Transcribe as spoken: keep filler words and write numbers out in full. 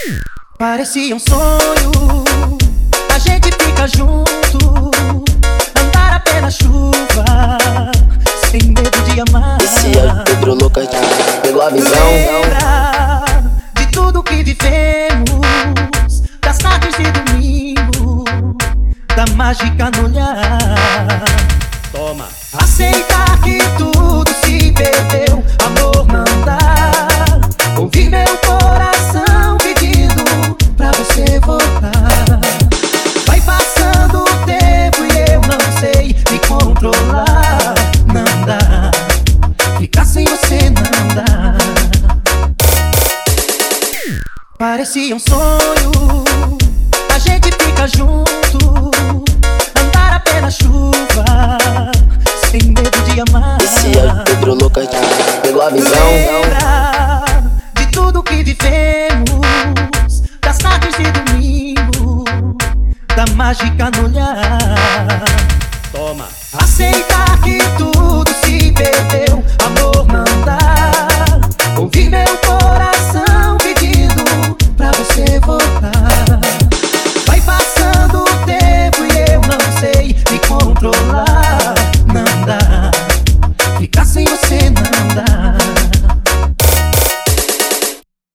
Parecia um sonho, a gente fica junto, andar a pé na chuva, sem medo de amar. Esse é o Pedro Lucas, pegou a visão. Lembra de tudo que vivemos, das tardes de domingo, da mágica no olhar. Toma. Aceitar que tudo se perdeu, amor não dá. Ouvir meu coração pedindo pra você voltar. Vai passando o tempo e eu não sei me controlar. Não dá, ficar sem você não dá. Parecia um sonho, a gente fica junto, andar a pé na chuva, sem medo de amar. Esse é o Pedro Lucas, pegou a visão. Lembra de tudo que vivemos, das tardes de domingo, da mágica no olhar. Toma. Aceitar que tudo se perdeu, amor